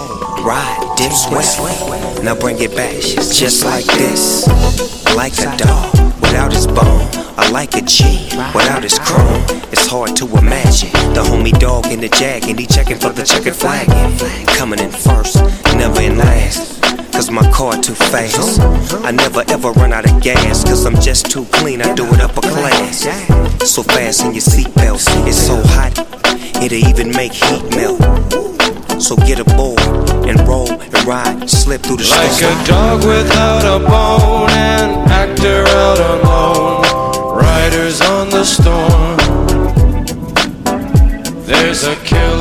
ride, dip, sweat. Now bring it back, just like this. Like a dog without his bone, I like a G without his chrome. It's hard to imagine the homie dog in the jag, and he checking for the checkered flag. Coming in first, never in last, cause my car too fast. I never ever run out of gas, cause I'm just too clean, I do it upper class. So fast in your seatbelts, it's so hot, it'll even make heat melt. So get aboard and roll and ride, slip through the storm. Like a dog without a bone, an actor out alone, riders on the storm. There's a killer